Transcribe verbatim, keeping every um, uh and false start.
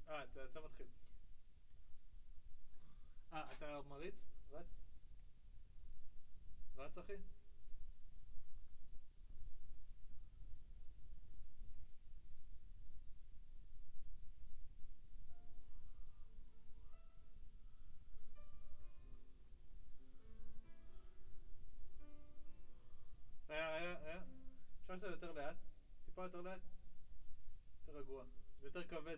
אה, אתה, אתה מתחיל. אה, אתה מריץ? רץ? רץ אחי? רגע, רגע, רגע. אפשר לעשות יותר לאט? טיפה יותר לאט? יותר רגוע. ויותר כבד